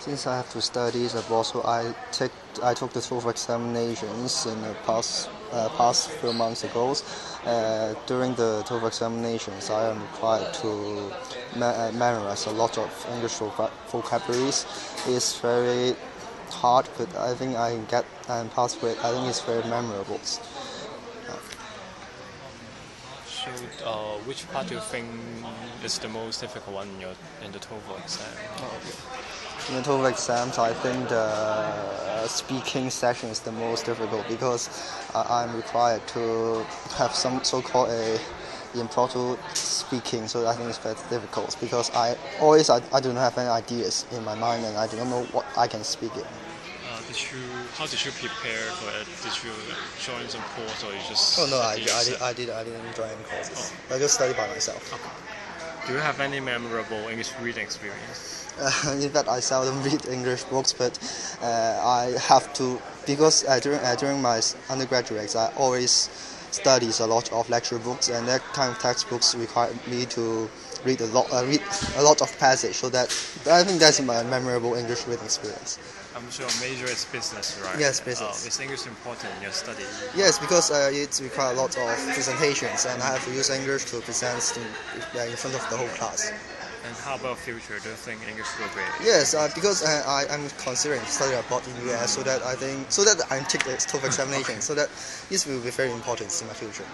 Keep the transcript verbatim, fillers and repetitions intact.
Since I have to study abroad, so I take I took the TOEFL examinations in the past uh, past few months ago. Uh, during the TOEFL examinations, I am required to me- uh, memorize a lot of English voc- vocabularies. It's very hard, but I think I can get and pass with. I think it's very memorable. So, uh, which part do you think is the most difficult one in your in the TOEFL exam? In the TOEFL exams, I think the uh, speaking session is the most difficult because uh, I'm required to have some so-called a impromptu speaking. So I think it's very difficult because I always I, I do not have any ideas in my mind and I do not know what I can speak it. Uh, did you how did you prepare for it? Did you like, join some course or you just? Oh no, I, study I, did, yourself? I did I didn't join any courses. I just study by myself. Do you have any memorable English reading experience? Uh, in fact, I seldom read English books, but uh, I have to because uh, during uh, during my undergraduates, I always studies a lot of lecture books, and that kind of textbooks require me to read a lot, uh, read a lot of passage. So that I think that's my memorable English reading experience. I'm sure major is business, right? Yes, business. Uh, is English important in your study? Yes, because uh, it requires a lot of presentations, and I have to use English to present in, uh, in front of the whole class. And how about future? Do you think English will be? Yes, uh, because uh, I am considering study abroad in U S, so that I think so that I take the TOEFL examination, so that this will be very important in my future.